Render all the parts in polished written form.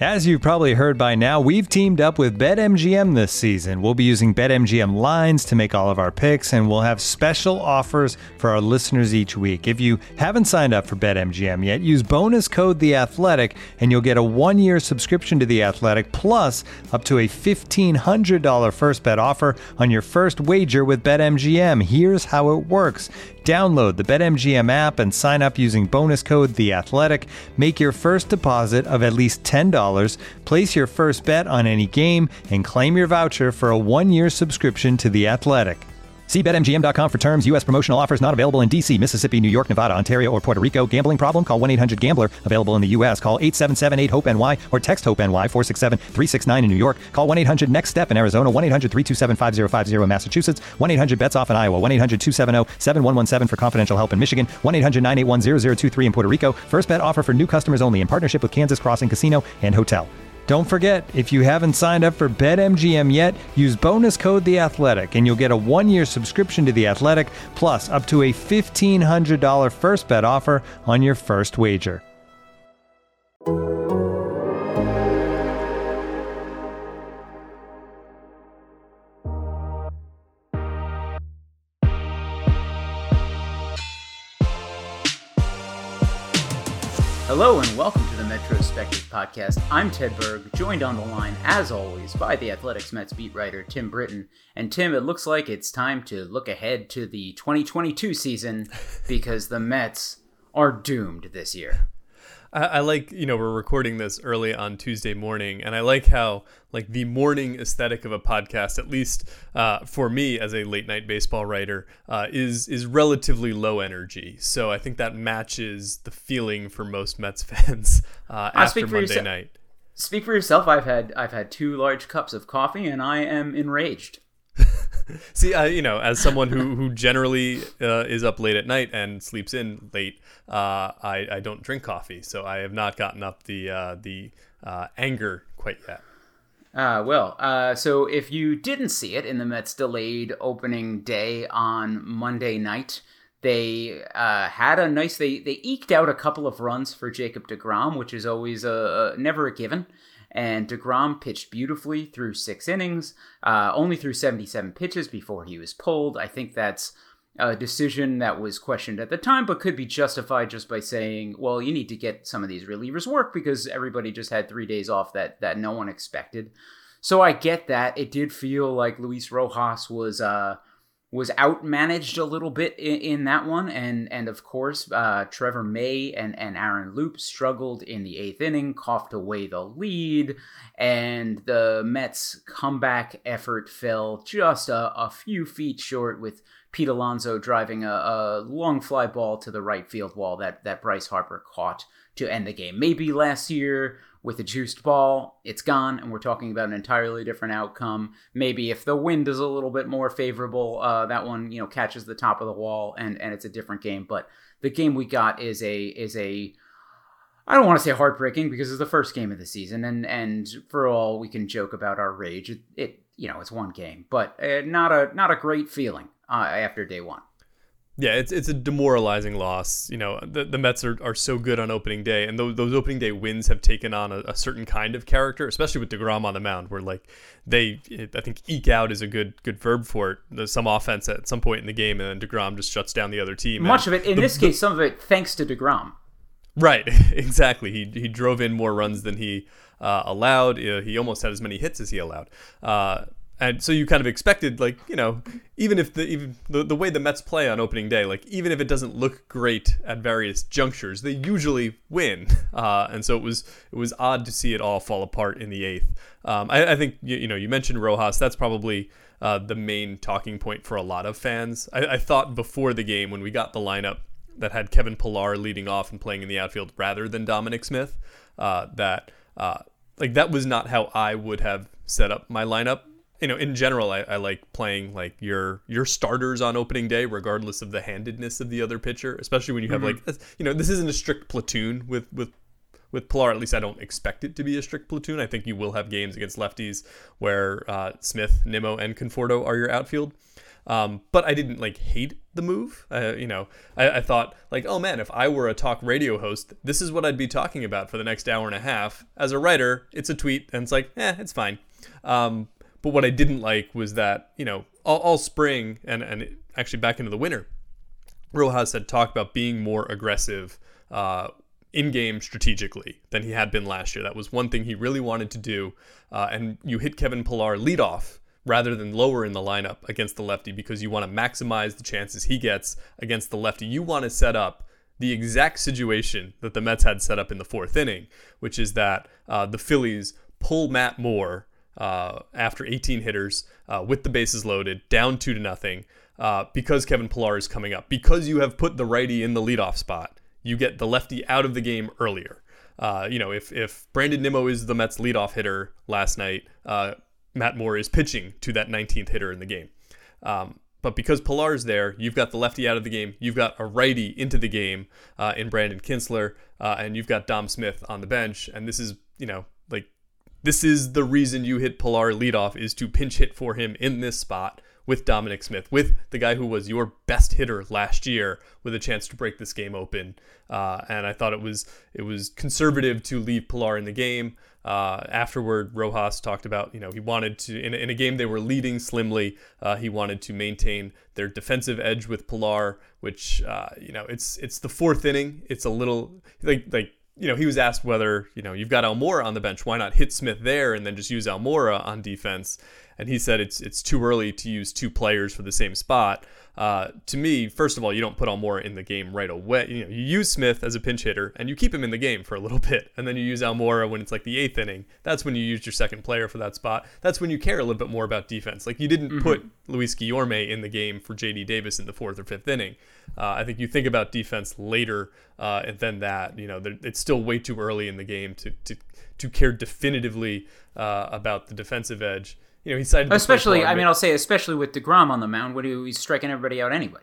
As you've probably heard by now, we've teamed up with BetMGM this season. We'll be using BetMGM lines to make all of our picks, and we'll have special offers for our listeners each week. If you haven't signed up for BetMGM yet, use bonus code The Athletic, and you'll get a 1-year subscription to The Athletic, plus up to a $1,500 first bet offer on your first wager with BetMGM. Here's how it works. Download the BetMGM app and sign up using bonus code The Athletic. Make your first deposit of at least $10. Place your first bet on any game and claim your voucher for a 1-year subscription to The Athletic. See BetMGM.com for terms. U.S. promotional offers not available in D.C., Mississippi, New York, Nevada, Ontario, or Puerto Rico. Gambling problem? Call 1-800-GAMBLER. Available in the U.S. Call 877-8-HOPE-NY or text HOPE-NY 467-369 in New York. Call 1-800-NEXT-STEP in Arizona. 1-800-327-5050 in Massachusetts. 1-800-BETS-OFF in Iowa. 1-800-270-7117 for confidential help in Michigan. 1-800-981-0023 in Puerto Rico. First bet offer for new customers only in partnership with Kansas Crossing Casino and Hotel. Don't forget, if you haven't signed up for BetMGM yet, use bonus code The Athletic, and you'll get a 1-year subscription to The Athletic, plus up to a $1,500 first bet offer on your first wager. Hello and welcome to the Metrospective Podcast. I'm Ted Berg, joined on the line, as always, by the Athletics Mets beat writer Tim Britton. And Tim, it looks like it's time to look ahead to the 2022 season because the Mets are doomed this year. I like, we're recording this early on Tuesday morning, and I like how, the morning aesthetic of a podcast, at least for me as a late night baseball writer, is relatively low energy. So I think that matches the feeling for most Mets fans after Monday night. Speak for yourself. I've had 2 large cups of coffee, and I am enraged. See, as someone who generally is up late at night and sleeps in late, I don't drink coffee, so I have not gotten up the anger quite yet. So if you didn't see it in the Mets' delayed opening day on Monday night, they had a nice. They eked out a couple of runs for Jacob deGrom, which is always never a given. And deGrom pitched beautifully through 6 innings, only threw 77 pitches before he was pulled. I think that's a decision that was questioned at the time, but could be justified just by saying, well, you need to get some of these relievers work because everybody just had 3 days off that no one expected. So I get that. It did feel like Luis Rojas was outmanaged a little bit in that one. And of course, Trevor May and Aaron Loup struggled in the 8th inning, coughed away the lead, and the Mets' comeback effort fell just a few feet short with Pete Alonso driving a long fly ball to the right field wall that Bryce Harper caught to end the game. Maybe last year with a juiced ball, it's gone, and we're talking about an entirely different outcome. Maybe if the wind is a little bit more favorable, that one catches the top of the wall, and it's a different game. But the game we got is a I don't want to say heartbreaking because it's the first game of the season, and for all we can joke about our rage, it's one game, but not a great feeling after day one. Yeah, it's a demoralizing loss. The Mets are so good on opening day, and those opening day wins have taken on a certain kind of character, especially with deGrom on the mound, where I think eke out is a good verb for it. There's some offense at some point in the game, and then deGrom just shuts down the other team. Much of it, in this case, some of it thanks to deGrom. Right, exactly. He drove in more runs than he allowed. He almost had as many hits as he allowed. And so you kind of expected, even if the way the Mets play on opening day, even if it doesn't look great at various junctures, they usually win. And so it was odd to see it all fall apart in the 8th. I think you mentioned Rojas. That's probably the main talking point for a lot of fans. I thought before the game when we got the lineup that had Kevin Pillar leading off and playing in the outfield rather than Dominic Smith, that was not how I would have set up my lineup. In general, I like playing your starters on opening day, regardless of the handedness of the other pitcher, especially when you have this isn't a strict platoon with Pillar. At least I don't expect it to be a strict platoon. I think you will have games against lefties where Smith, Nimmo, and Conforto are your outfield. But I didn't like hate the move. I thought like, oh man, if I were a talk radio host, this is what I'd be talking about for the next hour and a half. As a writer, it's a tweet and it's like, it's fine. But what I didn't like was that, all spring and actually back into the winter, Rojas had talked about being more aggressive in-game strategically than he had been last year. That was one thing he really wanted to do. And you hit Kevin Pillar leadoff rather than lower in the lineup against the lefty because you want to maximize the chances he gets against the lefty. You want to set up the exact situation that the Mets had set up in the fourth inning, which is that the Phillies pull Matt Moore after 18 hitters with the bases loaded, down 2-0, because Kevin Pillar is coming up. Because you have put the righty in the leadoff spot, you get the lefty out of the game earlier. If Brandon Nimmo is the Mets leadoff hitter last night, Matt Moore is pitching to that 19th hitter in the game. But because Pillar's there, you've got the lefty out of the game. You've got a righty into the game in Brandon Kintzler, and you've got Dom Smith on the bench. And this is, this is the reason you hit Pillar leadoff, is to pinch hit for him in this spot with Dominic Smith, with the guy who was your best hitter last year, with a chance to break this game open. And I thought it was conservative to leave Pillar in the game. Afterward, Rojas talked about, he wanted to, in a game they were leading slimly, he wanted to maintain their defensive edge with Pillar, which, it's the fourth inning. It's a little he was asked whether, you've got Almora on the bench, why not hit Smith there and then just use Almora on defense? And he said it's too early to use two players for the same spot. To me, first of all, you don't put Almora in the game right away. You use Smith as a pinch hitter and you keep him in the game for a little bit, and then you use Almora when it's like the eighth inning. That's when you use your second player for that spot. That's when you care a little bit more about defense. Like, you didn't put Luis Guillorme in the game for J.D. Davis in the fourth or fifth inning. I think you think about defense later, and then that. It's still way too early in the game to care definitively about the defensive edge. He cited especially with DeGrom on the mound when he's striking everybody out anyway.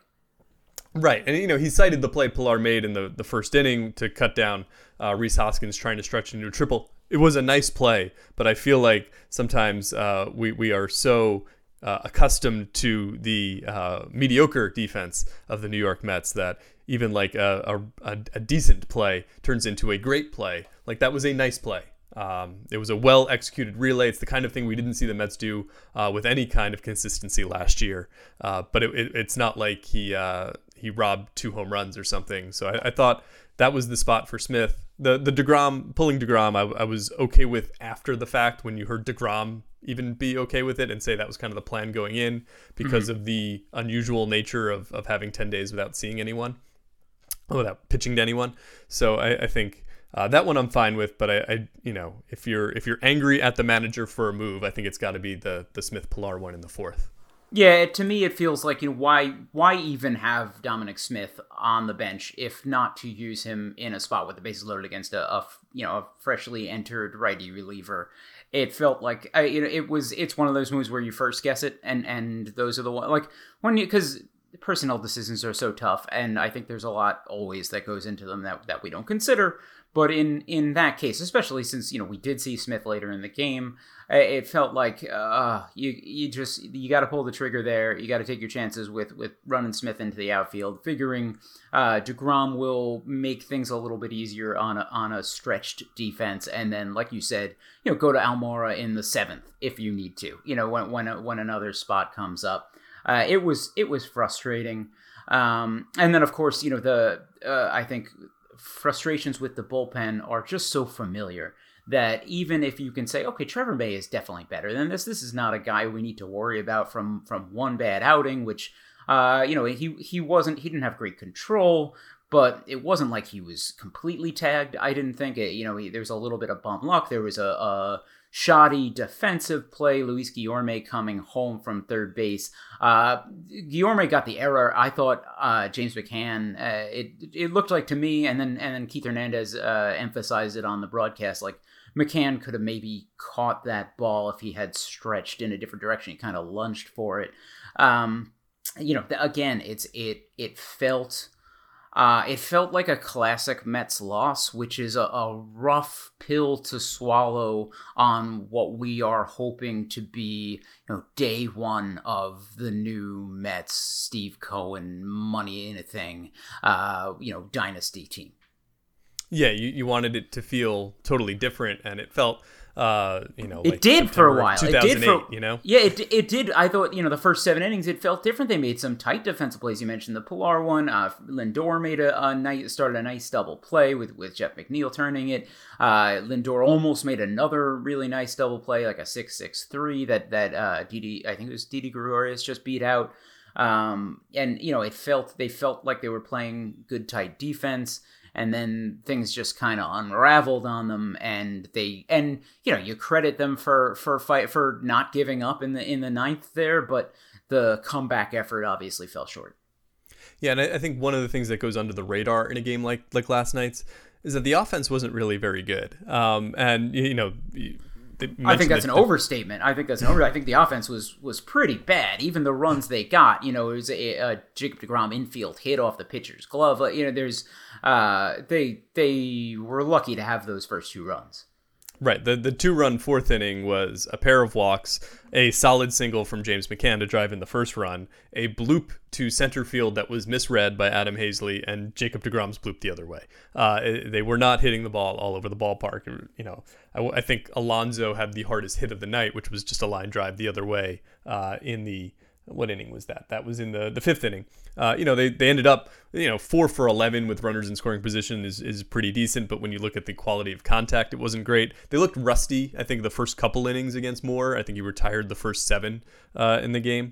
Right, and he cited the play Pillar made in the first inning to cut down Rhys Hoskins trying to stretch into a triple. It was a nice play, but I feel like sometimes we are so accustomed to the mediocre defense of the New York Mets that even like a decent play turns into a great play. Like, that was a nice play. It was a well-executed relay. It's the kind of thing we didn't see the Mets do with any kind of consistency last year. But it's not like he robbed 2 home runs or something. So I thought that was the spot for Smith. The DeGrom, pulling DeGrom, I was okay with after the fact, when you heard DeGrom even be okay with it and say that was kind of the plan going in because of the unusual nature of having 10 days without seeing anyone, without pitching to anyone. So I think... that one I'm fine with, but I if you're angry at the manager for a move, I think it's got to be the Smith Pillar one in the fourth. Yeah, to me it feels like, why even have Dominic Smith on the bench if not to use him in a spot with the bases loaded against a freshly entered righty reliever. It felt like it's one of those moves where you first guess it, and those are the one, like, because personnel decisions are so tough, and I think there's a lot always that goes into them that we don't consider. But in that case, especially since we did see Smith later in the game, it felt like you got to pull the trigger there. You got to take your chances with running Smith into the outfield, figuring DeGrom will make things a little bit easier on a stretched defense, and then, like you said, go to Almora in the seventh if you need to. When another spot comes up, it was frustrating, and then of course I think frustrations with the bullpen are just so familiar that even if you can say, okay, Trevor May is definitely better than this is not a guy we need to worry about from one bad outing, which he didn't have great control, but it wasn't like he was completely tagged. I didn't think there was a little bit of bum luck. There was a shoddy defensive play, Luis Guillorme coming home from third base. Guillorme got the error. I thought James McCann, it looked like to me, and then Keith Hernandez emphasized it on the broadcast, like McCann could have maybe caught that ball if he had stretched in a different direction. He kind of lunged for it. Again, it felt It felt like a classic Mets loss, which is a rough pill to swallow on what we are hoping to be, day one of the new Mets, Steve Cohen, money in a thing, dynasty team. Yeah, you wanted it to feel totally different, and it felt, it did September for a while. 2008, Yeah, it did. I thought, the first 7 innings, it felt different. They made some tight defensive plays. You mentioned the Pilar one. Lindor made started a nice double play with Jeff McNeil turning it. Lindor almost made another really nice double play, like a 6-6-3 that Didi, I think it was Didi Gregorius, just beat out. And they felt like they were playing good tight defense. And then things just kind of unraveled on them, and you credit them for not giving up in the ninth there, but the comeback effort obviously fell short. Yeah, and I think one of the things that goes under the radar in a game like last night's is that the offense wasn't really very good. I think that's an overstatement. I think the offense was pretty bad. Even the runs they got, it was a Jacob deGrom infield hit off the pitcher's glove. They were lucky to have those first 2 runs. Right. The 2-run 4th inning was a pair of walks, a solid single from James McCann to drive in the first run, a bloop to center field that was misread by Adam Hazley, and Jacob deGrom's bloop the other way. They were not hitting the ball all over the ballpark. I think Alonso had the hardest hit of the night, which was just a line drive the other way in the... What inning was that? That was in the 5th inning. They ended up, 4 for 11 with runners in scoring position is pretty decent. But when you look at the quality of contact, it wasn't great. They looked rusty, I think, the first couple innings against Moore. I think he retired the first 7 in the game.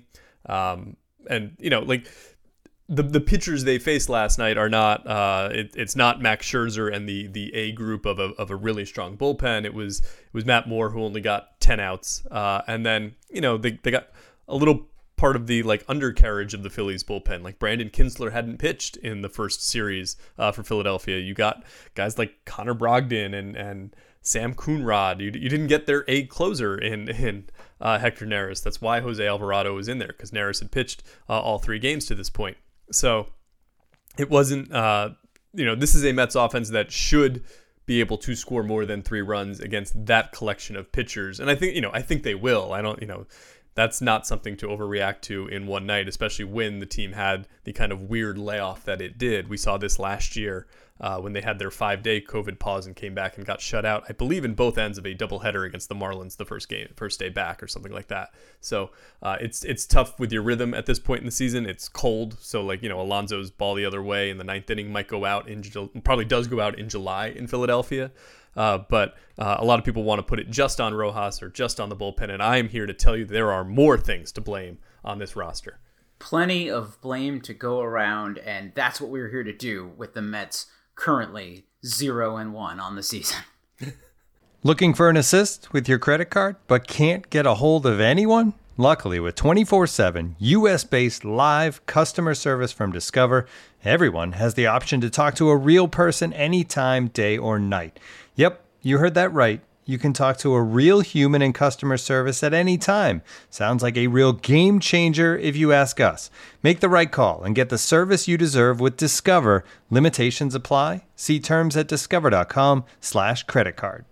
The pitchers they faced last night are not, it's not Max Scherzer and the A group of a really strong bullpen. It was Matt Moore, who only got 10 outs. And then, they got a little part of the undercarriage of the Phillies bullpen. Like Brandon Kinsler hadn't pitched in the first series for Philadelphia. You got guys like Connor Brogdon and Sam Coonrod. You didn't get their A closer in Hector Neris. That's why Jose Alvarado was in there, because Neris had pitched all 3 games to this point. So it wasn't, this is a Mets offense that should be able to score more than 3 runs against that collection of pitchers. And I think they will. That's not something to overreact to in one night, especially when the team had the kind of weird layoff that it did. We saw this last year when they had their 5-day COVID pause and came back and got shut out, I believe, in both ends of a doubleheader against the Marlins the first day back or something like that. So it's tough with your rhythm at this point in the season. It's cold. So Alonso's ball the other way in the 9th inning might go out probably does go out in July in Philadelphia. But a lot of people want to put it just on Rojas or just on the bullpen, and I am here to tell you there are more things to blame on this roster. Plenty of blame to go around, and that's what we're here to do with the Mets currently 0-1 on the season. Looking for an assist with your credit card, but can't get a hold of anyone? Luckily, with 24/7 U.S.-based live customer service from Discover, everyone has the option to talk to a real person anytime, day or night. Yep, you heard that right. You can talk to a real human in customer service at any time. Sounds like a real game changer if you ask us. Make the right call and get the service you deserve with Discover. Limitations apply. See terms at discover.com/creditcard.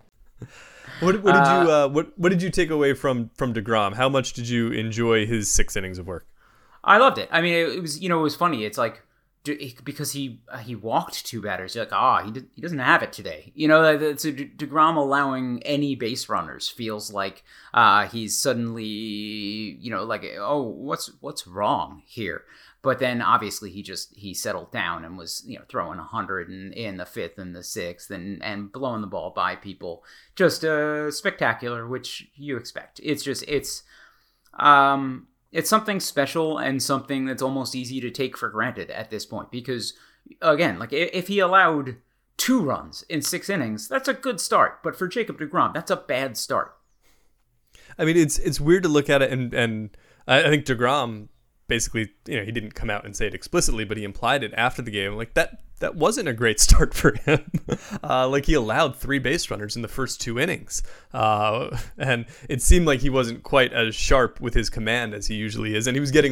What did you take away from deGrom? How much did you enjoy his 6 innings of work? I loved it. I mean, it was it was funny. It's like because he walked 2 batters. You're like, he doesn't have it today. So deGrom allowing any base runners feels like he's suddenly what's wrong here. But then obviously he settled down and was throwing 100 in the 5th and the 6th and blowing the ball by people, just spectacular, which you expect. It's something special and something that's almost easy to take for granted at this point, because again, if he allowed 2 runs in 6 innings, that's a good start. But for Jacob deGrom, that's a bad start. I mean, it's weird to look at it, and I think deGrom basically, he didn't come out and say it explicitly, but he implied it after the game. Like that wasn't a great start for him. Like he allowed 3 base runners in the first 2 innings. And it seemed like he wasn't quite as sharp with his command as he usually is. And he was getting,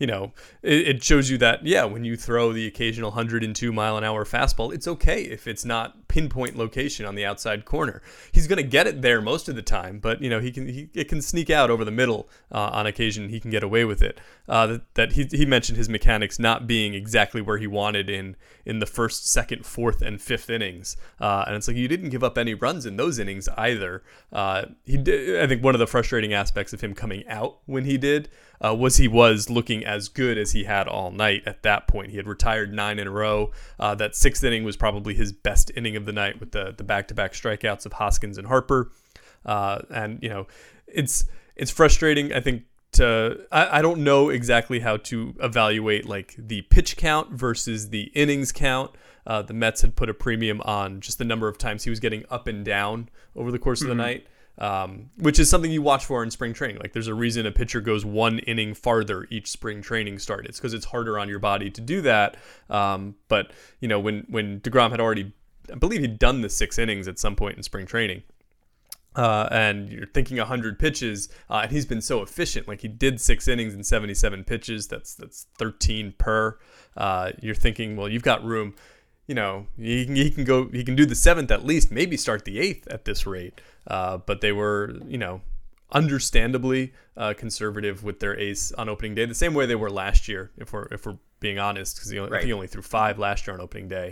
it shows you that, when you throw the occasional 102 mile an hour fastball, it's okay if it's not pinpoint location on the outside corner. He's going to get it there most of the time, but it can sneak out over the middle on occasion. He can get away with it. That he mentioned his mechanics not being exactly where he wanted in the first, second, fourth, and fifth innings, and it's like you didn't give up any runs in those innings either. He did. I think one of the frustrating aspects of him coming out when he did was he was looking as good as he had all night. At that point, he had retired 9 in a row. That 6th inning was probably his best inning of the night with the back-to-back strikeouts of Hoskins and Harper, and it's frustrating. I think. I don't know exactly how to evaluate like the pitch count versus the innings count. The Mets had put a premium on just the number of times he was getting up and down over the course of the night, which is something you watch for in spring training. Like there's a reason a pitcher goes 1 inning farther each spring training start. It's because it's harder on your body to do that. But when DeGrom had already, I believe he'd done the 6 innings at some point in spring training. And you're thinking 100 pitches, and he's been so efficient. Like he did 6 innings and 77 pitches. That's 13 per. You're thinking, well, you've got room. He can go. He can do the 7th at least. Maybe start the 8th at this rate. But they were, understandably conservative with their ace on opening day, the same way they were last year. If we're being honest, because I think he only threw 5 last year on opening day,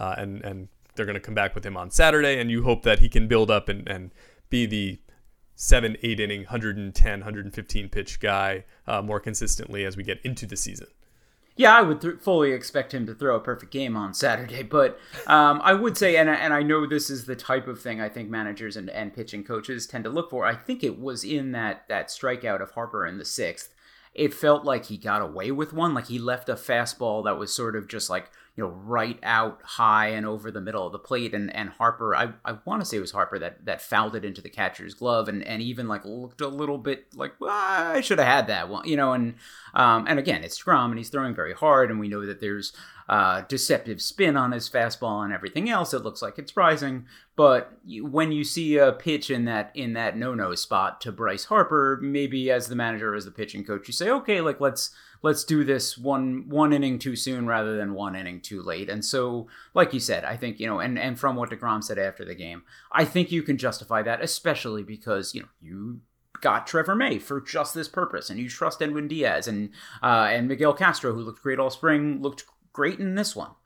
and they're going to come back with him on Saturday, and you hope that he can build up and be the 7-8 inning 110 115 pitch guy more consistently as we get into the season. Yeah, I would fully expect him to throw a perfect game on Saturday, but I would say, and I know this is the type of thing I think managers and pitching coaches tend to look for. I think it was in that strikeout of Harper in the 6th. It felt like he got away with one, like he left a fastball that was sort of just like, right out high and over the middle of the plate. And Harper, I want to say it was Harper that fouled it into the catcher's glove and even like looked a little bit like, well, I should have had that one, and again, it's DeGrom and he's throwing very hard. And we know that there's deceptive spin on his fastball and everything else. It looks like it's rising. But when you see a pitch in that no-no spot to Bryce Harper, maybe as the manager or as the pitching coach, you say, okay, like let's do this one inning too soon rather than 1 inning too late. And so, like you said, I think, and from what DeGrom said after the game, I think you can justify that, especially because, you got Trevor May for just this purpose, and you trust Edwin Diaz and Miguel Castro, who looked great all spring, looked great in this one.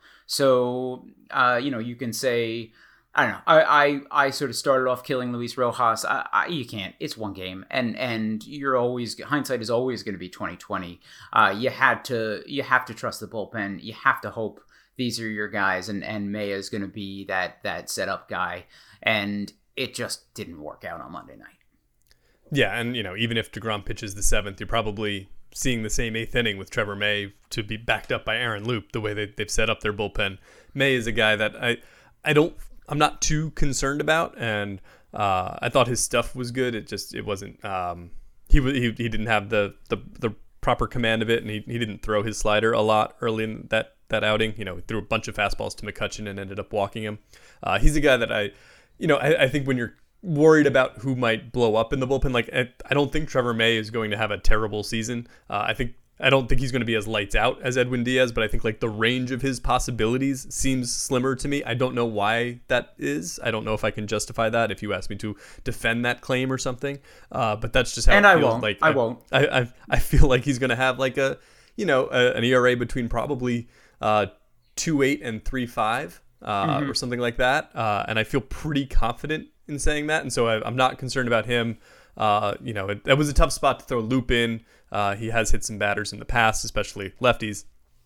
So, you can say, I don't know. I sort of started off killing Luis Rojas. You can't. It's one game, and you're always, hindsight is always going to be 20/20. You have to trust the bullpen. You have to hope these are your guys, and May is going to be that setup guy, and it just didn't work out on Monday night. Yeah, and even if DeGrom pitches the 7th, you're probably seeing the same 8th inning with Trevor May to be backed up by Aaron Loup. The way they've set up their bullpen, May is a guy that I'm not too concerned about, and I thought his stuff was good. It wasn't. He didn't have the proper command of it, and he didn't throw his slider a lot early in that outing. He threw a bunch of fastballs to McCutchen and ended up walking him. He's a guy that I think when you're worried about who might blow up in the bullpen, like I don't think Trevor May is going to have a terrible season. I don't think he's going to be as lights out as Edwin Diaz, but I think like the range of his possibilities seems slimmer to me. I don't know why that is. I don't know if I can justify that if you ask me to defend that claim or something. But that's just how it feels. I won't. I feel like he's going to have like an ERA between probably 2.8 and 3.5 or something like that. And I feel pretty confident in saying that. And so I'm not concerned about him. That was a tough spot to throw Loup in. He has hit some batters in the past, especially lefties.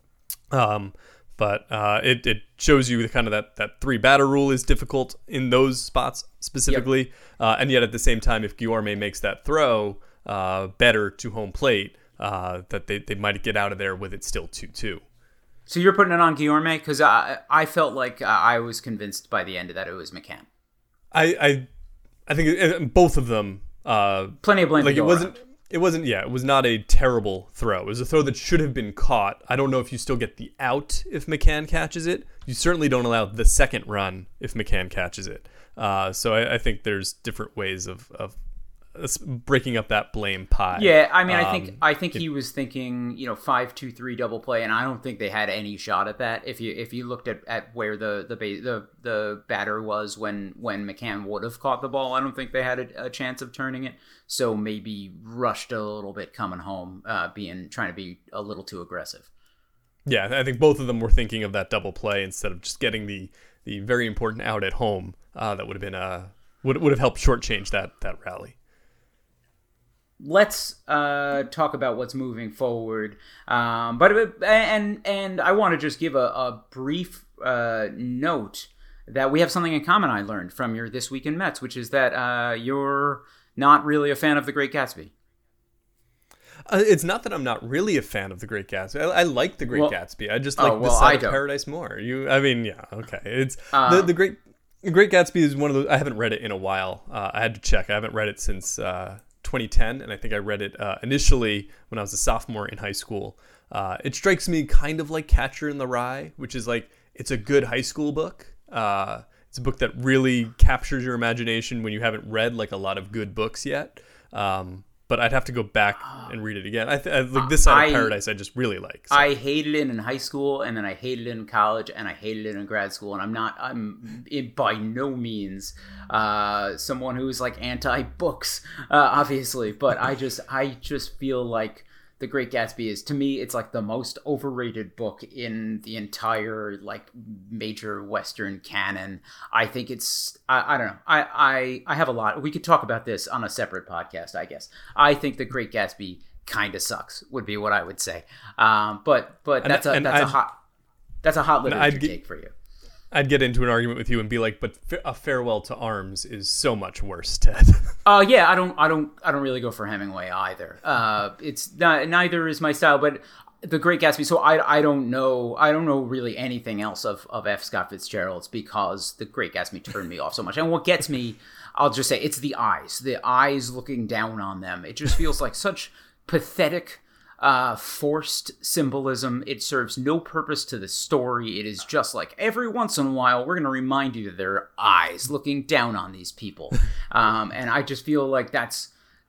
But it shows you the kind of that 3-batter rule is difficult in those spots specifically. Yep. And yet at the same time, if Guillorme makes that throw better to home plate, that they might get out of there with it still 2-2. So you're putting it on Guillorme? Because I felt like I was convinced by the end of that it was McCann. I think both of them. Plenty of blame. Like It wasn't, yeah, it was not a terrible throw. It was a throw that should have been caught. I don't know if you still get the out if McCann catches it. You certainly don't allow the second run if McCann catches it. So I think there's different ways of breaking up that blame pie. Yeah, I mean, I think he was thinking, 5-2-3 double play, and I don't think they had any shot at that. If you looked at where the batter was when McCann would have caught the ball, I don't think they had a chance of turning it. So maybe rushed a little bit coming home, trying to be a little too aggressive. Yeah, I think both of them were thinking of that double play instead of just getting the very important out at home. That would have been would have helped shortchange that rally. Let's talk about what's moving forward. But I want to just give a brief note that we have something in common I learned from your This Week in Mets, which is that you're not really a fan of The Great Gatsby. It's not that I'm not really a fan of The Great Gatsby. I like The Great Gatsby. I just like The Side of Paradise more. Okay. It's The Great Gatsby is one of those. I haven't read it in a while. I had to check. I haven't read it since 2010, and I think I read it initially when I was a sophomore in high school. It strikes me kind of like Catcher in the Rye, which is like, it's a good high school book. It's a book that really captures your imagination when you haven't read like a lot of good books yet. But I'd have to go back and read it again. Like This Side of Paradise, I just really like. So. I hated it in high school, and then I hated it in college, and I hated it in grad school. And I'm by no means someone who is like anti-books, obviously. But I just feel like The Great Gatsby is, to me, it's like the most overrated book in the entire like major Western canon. I think it's, I don't know. I have a lot. We could talk about this on a separate podcast, I guess. I think The Great Gatsby kind of sucks, would be what I would say. But that's a hot literature take for you. I'd get into an argument with you and be like, but A Farewell to Arms is so much worse, Ted. Yeah, I don't really go for Hemingway either. It's not, neither is my style, but The Great Gatsby. So I don't know really anything else of F. Scott Fitzgerald's, because The Great Gatsby turned me off so much. And what gets me, I'll just say, it's the eyes looking down on them. It just feels like such pathetic, forced symbolism. It serves no purpose to the story. It is just like, every once in a while we're going to remind you that there are eyes looking down on these people, and I just feel like that's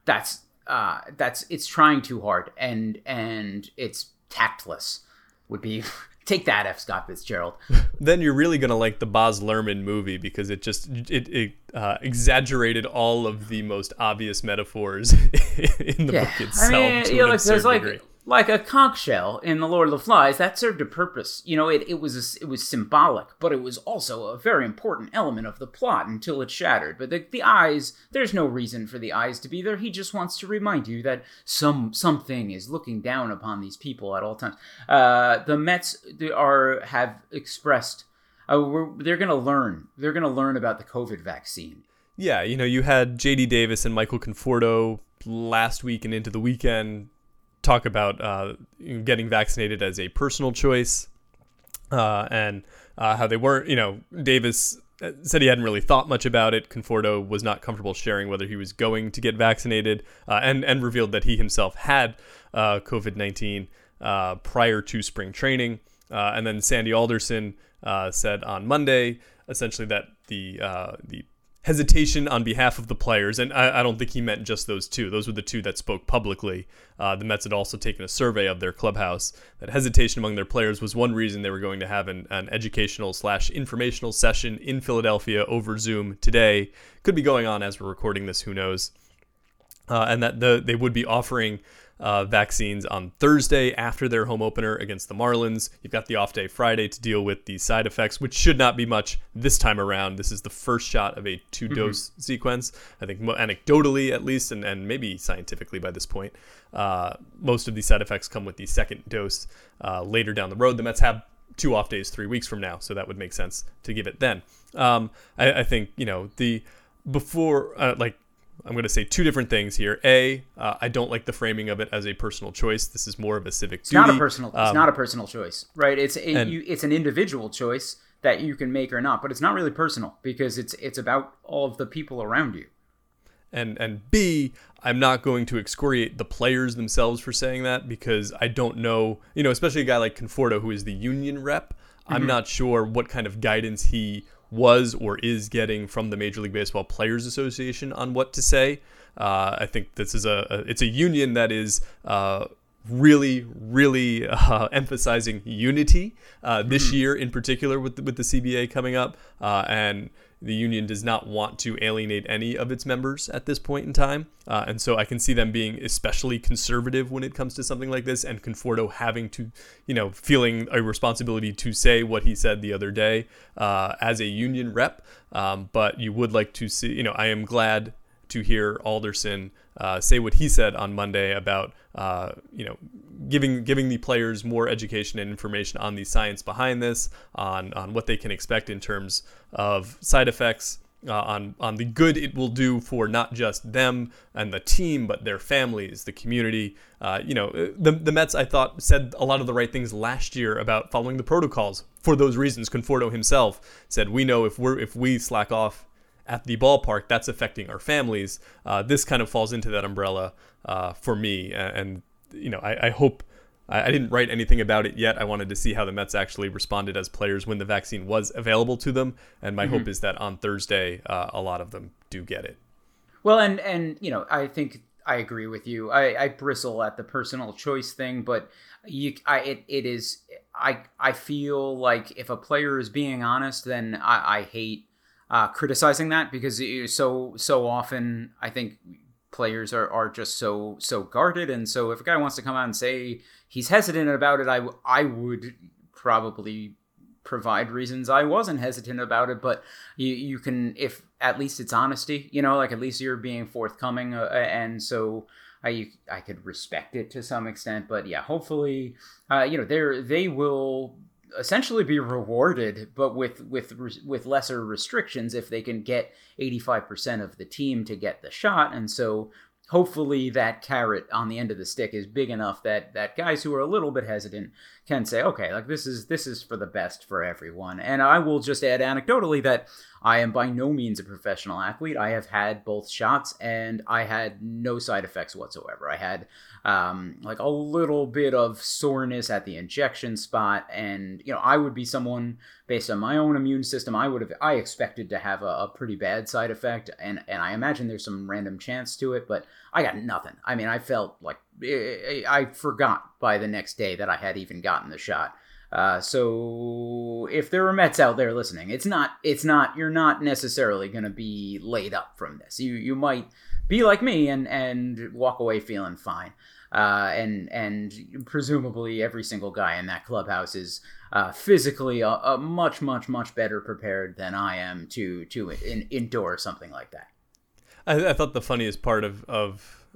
it's trying too hard, and it's tactless. Would be take that, F. Scott Fitzgerald. Then you're really gonna like the Baz Luhrmann movie, because it exaggerated all of the most obvious metaphors in the book itself. I mean, there's like a conch shell in The Lord of the Flies that served a purpose. It was symbolic, but it was also a very important element of the plot until it shattered. But the eyes, there's no reason for the eyes to be there. He just wants to remind you that something is looking down upon these people at all times. The Mets have expressed they're going to learn. They're going to learn about the COVID vaccine. Yeah, you had J.D. Davis and Michael Conforto last week and into the weekend talk about getting vaccinated as a personal choice, and how they weren't. Davis said he hadn't really thought much about it. Conforto was not comfortable sharing whether he was going to get vaccinated, and revealed that he himself had COVID-19 prior to spring training. And then Sandy Alderson said on Monday, essentially, that the hesitation on behalf of the players, and I don't think he meant just those two. Those were the two that spoke publicly. The Mets had also taken a survey of their clubhouse. That hesitation among their players was one reason they were going to have an educational/informational session in Philadelphia over Zoom today. Could be going on as we're recording this, who knows. And that they would be offering vaccines on Thursday after their home opener against the Marlins. You've got the off day Friday to deal with the side effects, which should not be much this time around. This is the first shot of a 2-dose sequence. I think anecdotally, at least, and maybe scientifically by this point, most of these side effects come with the second dose later down the road. The Mets have 2 off days 3 weeks from now, so that would make sense to give it then. I think, I'm going to say 2 different things here. I don't like the framing of it as a personal choice. This is more of a civic duty. It's not a personal choice, right? It's an individual choice that you can make or not, but it's not really personal, because it's about all of the people around you. And B, I'm not going to excoriate the players themselves for saying that, because I don't know, especially a guy like Conforto, who is the union rep. I'm not sure what kind of guidance he was or is getting from the Major League Baseball Players Association on what to say. I think this is it's a union that is really, really emphasizing unity this year in particular with the CBA coming up, and the union does not want to alienate any of its members at this point in time, and so I can see them being especially conservative when it comes to something like this, and Conforto having to, feeling a responsibility to say what he said the other day as a union rep. But you would like to see, I am glad to hear Alderson say what he said on Monday about, giving the players more education and information on the science behind this, on what they can expect in terms of side effects, on the good it will do for not just them and the team, but their families, the community. The Mets, I thought, said a lot of the right things last year about following the protocols. For those reasons, Conforto himself said, we know if we slack off at the ballpark, that's affecting our families. This kind of falls into that umbrella for me. And I hope, I didn't write anything about it yet. I wanted to see how the Mets actually responded as players when the vaccine was available to them. And my hope is that on Thursday, a lot of them do get it. Well, and I think I agree with you. I bristle at the personal choice thing, but I feel like if a player is being honest, then I hate criticizing that, because so often I think players are just so guarded, and so if a guy wants to come out and say he's hesitant about it, I would probably provide reasons I wasn't hesitant about it, but you can, if at least it's honesty, like at least you're being forthcoming, and so I could respect it to some extent. But yeah, hopefully they will essentially be rewarded, but with lesser restrictions, if they can get 85% of the team to get the shot. And so hopefully that carrot on the end of the stick is big enough that guys who are a little bit hesitant can say, okay, like this is for the best for everyone. And I will just add anecdotally that I am by no means a professional athlete. I have had both shots and I had no side effects whatsoever. I had like a little bit of soreness at the injection spot, and I would be someone, based on my own immune system, I expected to have a pretty bad side effect, and I imagine there's some random chance to it, but I got nothing. I mean, I felt like I forgot by the next day that I had even gotten the shot. So if there are Mets out there listening, you're not necessarily going to be laid up from this. You might be like me and walk away feeling fine. And presumably every single guy in that clubhouse is physically a much, much, much better prepared than I am to endure something like that. I thought the funniest part of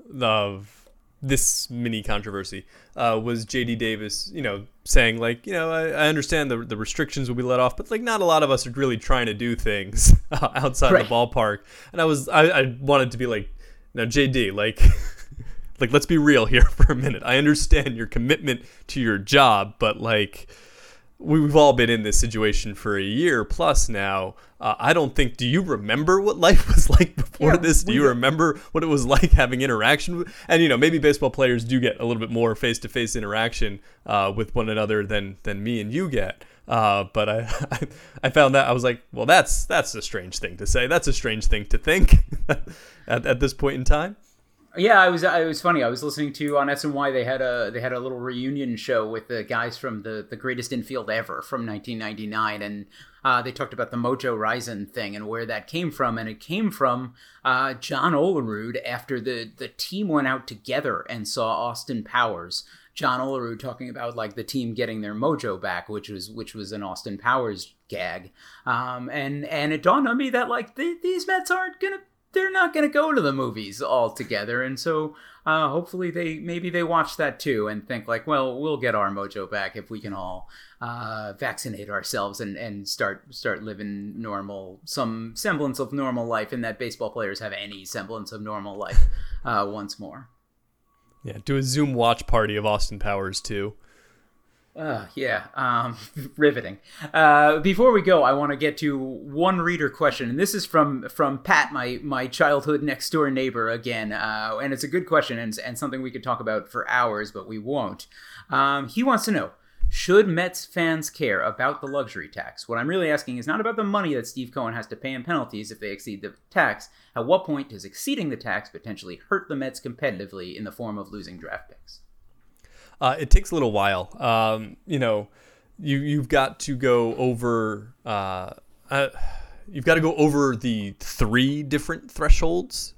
this mini controversy was JD Davis, saying like, I understand the restrictions will be let off, but like not a lot of us are really trying to do things outside the ballpark. And I wanted to be like, now JD, like let's be real here for a minute. I understand your commitment to your job, but like we've all been in this situation for a year plus now. I don't think, do you remember what life was like before this? Do you remember what it was like having interaction? And, maybe baseball players do get a little bit more face-to-face interaction with one another than me and you get. But I found that, I was like, well, that's a strange thing to say. That's a strange thing to think at this point in time. Yeah, it was funny. I was listening to on SNY. They had a little reunion show with the guys from the greatest infield ever from 1999, and they talked about the Mojo Rising thing and where that came from. And it came from John Olerud after the team went out together and saw Austin Powers. John Olerud talking about like the team getting their mojo back, which was an Austin Powers gag. And it dawned on me that like these Mets they're not going to go to the movies all together. And so hopefully they watch that too and think like, well, we'll get our mojo back if we can all vaccinate ourselves and start living some semblance of normal life, and that baseball players have any semblance of normal life once more. Yeah, do a Zoom watch party of Austin Powers too. Riveting. Before we go, I want to get to one reader question, and this is from Pat, my childhood next door neighbor again, and it's a good question and something we could talk about for hours, but we won't. He wants to know, should Mets fans care about the luxury tax? What I'm really asking is not about the money that Steve Cohen has to pay in penalties if they exceed the tax. At what point does exceeding the tax potentially hurt the Mets competitively in the form of losing draft picks? It takes a little while. You've got to go over. You've got to go over the 3 different thresholds.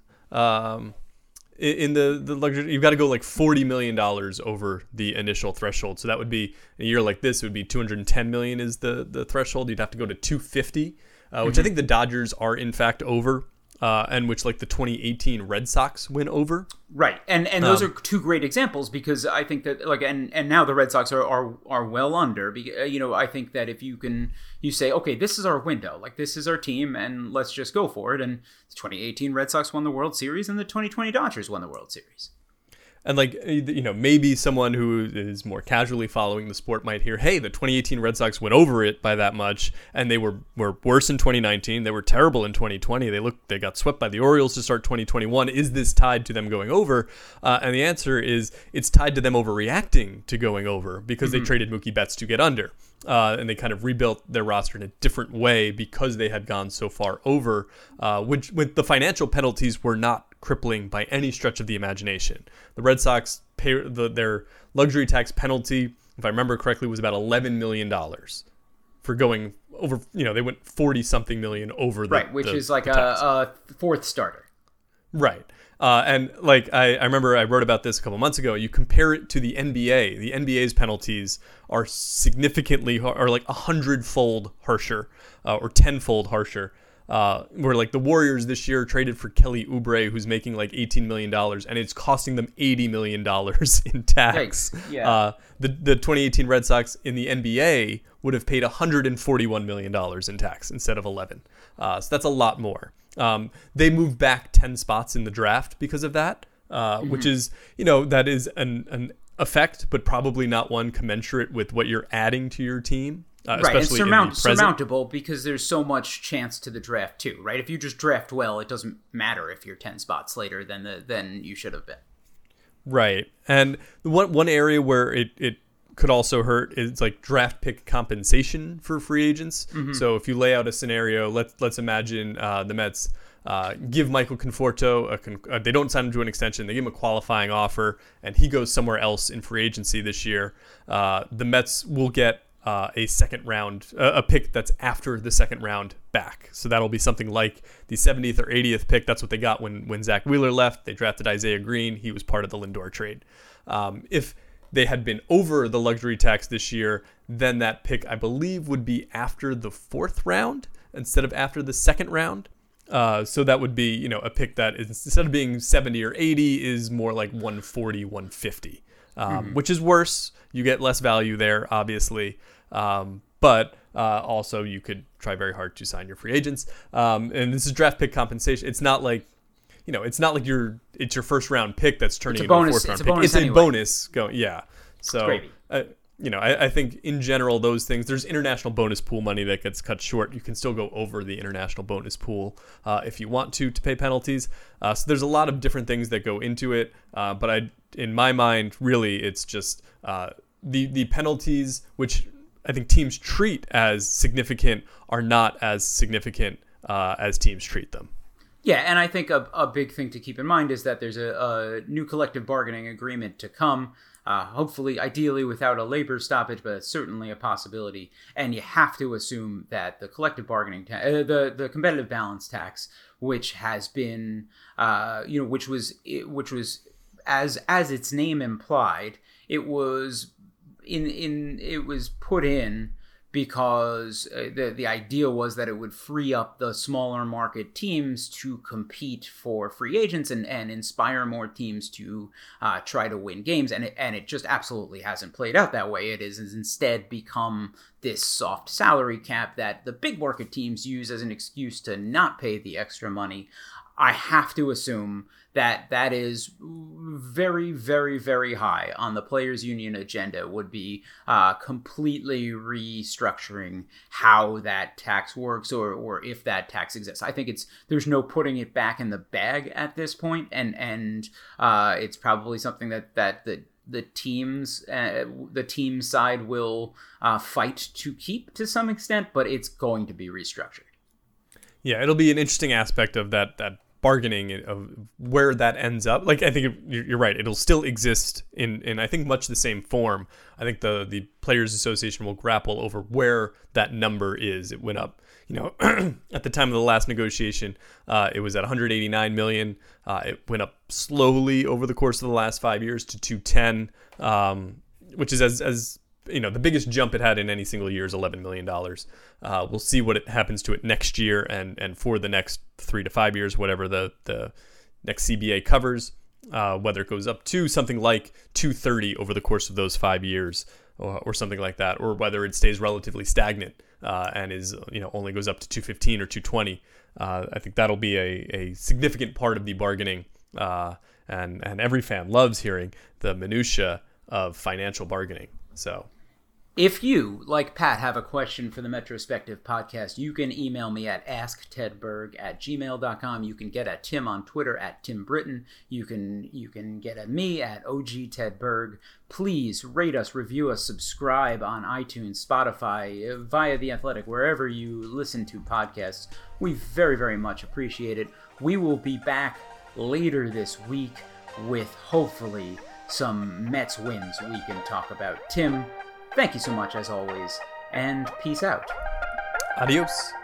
In the luxury, you've got to go like $40 million over the initial threshold. So that would be, in a year like this, it would be $210 million is the threshold. You'd have to go to $250, which I think the Dodgers are in fact over. And which like the 2018 Red Sox went over. Right. And those are 2 great examples, because I think that and now the Red Sox are well under. I think that if you say, okay, this is our window, like this is our team and let's just go for it. And the 2018 Red Sox won the World Series and the 2020 Dodgers won the World Series. And maybe someone who is more casually following the sport might hear, hey, the 2018 Red Sox went over it by that much, and they were worse in 2019. They were terrible in 2020. They got swept by the Orioles to start 2021. Is this tied to them going over? And the answer is it's tied to them overreacting to going over, because they traded Mookie Betts to get under. And they kind of rebuilt their roster in a different way because they had gone so far over, which with the financial penalties were not crippling by any stretch of the imagination. The Red Sox pay their luxury tax penalty, if I remember correctly, was about $11 million for going over. They went 40-something million over the right, which is like a 4th starter. Right. And like I remember I wrote about this a couple months ago. You compare it to the NBA. The NBA's penalties are significantly, or like 100-fold harsher, or 10-fold harsher. Where like the Warriors this year traded for Kelly Oubre, who's making like $18 million, and it's costing them $80 million in tax. Yikes. Yeah. The 2018 Red Sox in the NBA would have paid $141 million in tax instead of 11. So that's a lot more. They moved back 10 spots in the draft because of that, which is, that is an effect, but probably not one commensurate with what you're adding to your team. Right, and surmountable because there's so much chance to the draft too, right? If you just draft well, it doesn't matter if you're 10 spots later than you should have been. Right, and one area where it could also hurt is like draft pick compensation for free agents. So if you lay out a scenario, let's imagine the Mets give Michael Conforto they don't sign him to an extension, they give him a qualifying offer, and he goes somewhere else in free agency this year. The Mets will get a second round, a pick that's after the second round back. So that'll be something like the 70th or 80th pick. That's what they got when Zach Wheeler left. They drafted Isaiah Green. He was part of the Lindor trade. If they had been over the luxury tax this year, then that pick, I believe, would be after the 4th round instead of after the 2nd round. So that would be, a pick that is, instead of being 70 or 80, is more like 140, 150. Which is worse. You get less value there, obviously. But also you could try very hard to sign your free agents. And this is draft pick compensation. It's not like, it's not like it's your first round pick that's turning into a 4th round pick. It's a bonus going. Yeah. So, I think in general, those things, there's international bonus pool money that gets cut short. You can still go over the international bonus pool if you want to pay penalties. So there's a lot of different things that go into it. But in my mind, really, it's just the penalties, which I think teams treat as significant, are not as significant as teams treat them. Yeah, and I think a big thing to keep in mind is that there's a new collective bargaining agreement to come. Hopefully, ideally without a labor stoppage, but it's certainly a possibility. And you have to assume that the collective bargaining, the competitive balance tax, which has been, which was as its name implied, it was put in because the idea was that it would free up the smaller market teams to compete for free agents and inspire more teams to try to win games. And it just absolutely hasn't played out that way. It has instead become this soft salary cap that the big market teams use as an excuse to not pay the extra money. I have to assume that is very, very, very high on the players' union agenda, would be completely restructuring how that tax works, or if that tax exists. I think there's no putting it back in the bag at this point, and it's probably something that the team side will fight to keep to some extent, but it's going to be restructured. Yeah, it'll be an interesting aspect of that bargaining of where that ends up. Like, I think you're right. It'll still exist in I think much the same form. I think the Players Association will grapple over where that number is. It went up, at the time of the last negotiation, it was at 189 million. It went up slowly over the course of the last 5 years to 210, which is as the biggest jump it had in any single year is $11 million. We'll see what happens to it next year and for the next 3 to 5 years, whatever the next CBA covers, whether it goes up to something like 230 over the course of those 5 years or something like that, or whether it stays relatively stagnant and is only goes up to 215 or 220. I think that'll be a significant part of the bargaining, and every fan loves hearing the minutia of financial bargaining. So if you, like Pat, have a question for the Metrospective podcast, you can email me at asktedberg@gmail.com. You can get at Tim on Twitter at Tim Britton. You can get at me at OGTedberg. Please rate us, review us, subscribe on iTunes, Spotify, via The Athletic, wherever you listen to podcasts. We very, very much appreciate it. We will be back later this week with hopefully some Mets wins we can talk about. Tim, thank you so much as always, and peace out. Adios.